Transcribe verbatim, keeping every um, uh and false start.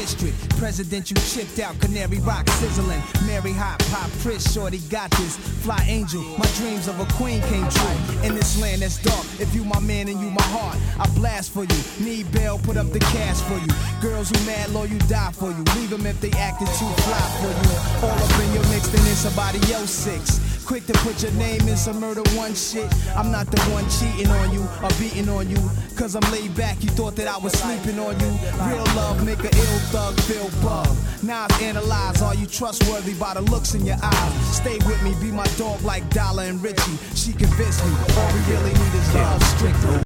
district. Presidential chipped out, Canary Rock sizzling. Mary Hop, Pop, Chris, shorty got this. Fly angel, my dreams of a queen came true. In this land that's dark, if you my man and you my heart, I blast for you. Need bail, put up the cash for you. Girls who mad low, you die for you. Leave them if they acting too fly for you. All up in your mix, then it's somebody else six. Quick to put your name in some murder one shit. I'm not the one cheating on you or beating on you. Cause I'm laid back, you thought that I was sleeping on you. Real love make a ill thug feel bug. Now I've analyzed, are you trustworthy by the looks in your eyes? Stay with me, be my dog like Dollar and Richie. She convinced me, all we really need is love strictly.